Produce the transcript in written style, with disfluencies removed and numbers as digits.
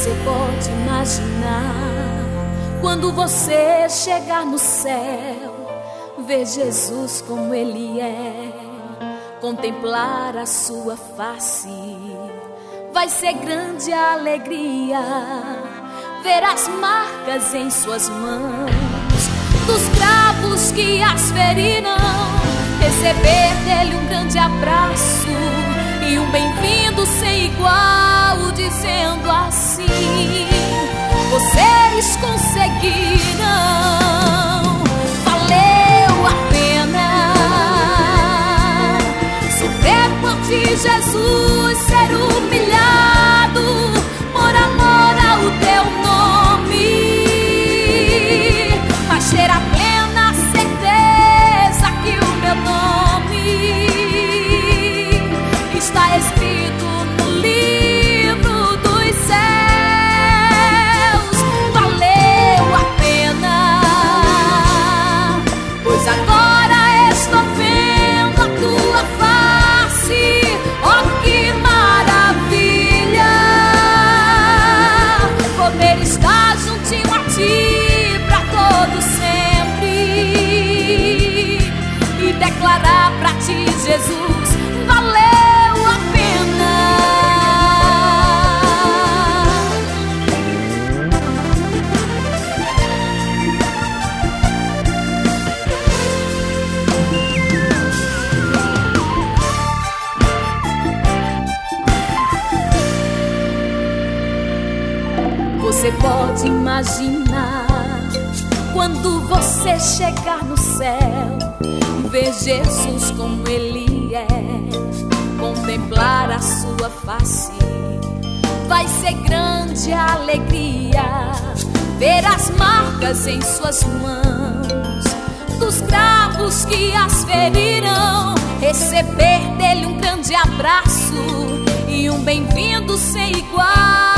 Você pode imaginar, quando você chegar no céu, ver Jesus como Ele é, contemplar a sua face, vai ser grande a alegria, ver as marcas em suas mãos, dos cravos que as feriram, receber dele um grande abraço e um bem-vindo sem igual, dizendo assim: vocês conseguiram, valeu a pena sofrer por ti, Jesus, ser humilhado por amor ao teu nome, mas ter a plena certeza que o meu nome está escrito no livro dos céus. Valeu a pena, pois agora estou vendo a tua face. Oh, que maravilha poder estar juntinho a ti pra todo sempre e declarar pra ti, Jesus, valeu a pena. Você pode imaginar, quando você chegar no céu, ver Jesus como Ele é, contemplar a sua face, vai ser grande a alegria, ver as marcas em suas mãos, dos cravos que as feriram, receber dele um grande abraço e um bem-vindo sem igual,